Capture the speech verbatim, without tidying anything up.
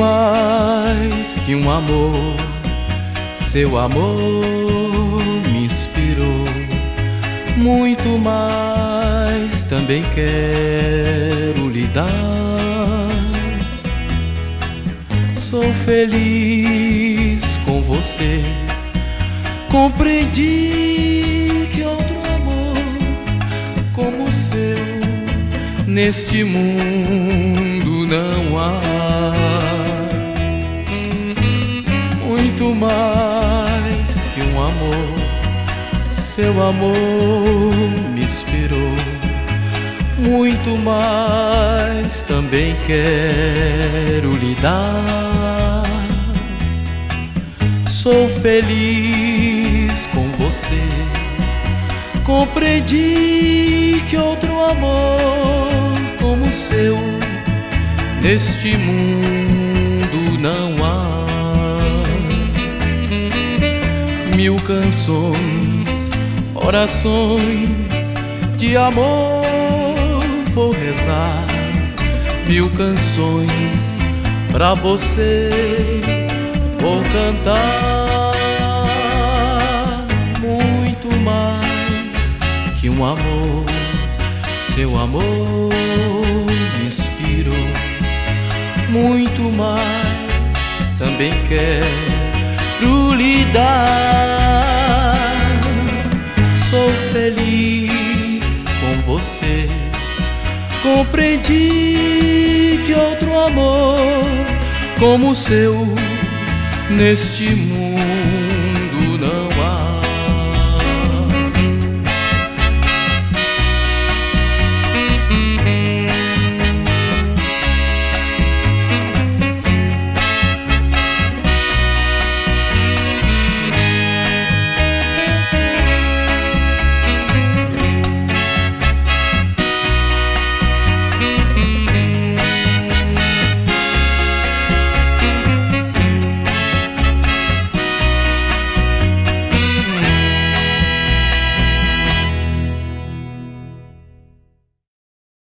mais que um amor, seu amor me inspirou. Muito mais também quero lhe dar. Sou feliz com você, compreendi que outro amor como o seu neste mundo não há. Muito mais que um amor, seu amor me inspirou. Muito mais também quero lhe dar. Sou feliz com você, compreendi que outro amor como o seu neste mundo não há. Mil canções, orações de amor vou rezar. Mil canções pra você vou cantar. Muito mais que um amor, seu amor me inspirou. Muito mais também quero lhe dar. Sou feliz com você, compreendi que outro amor como o seu neste mundo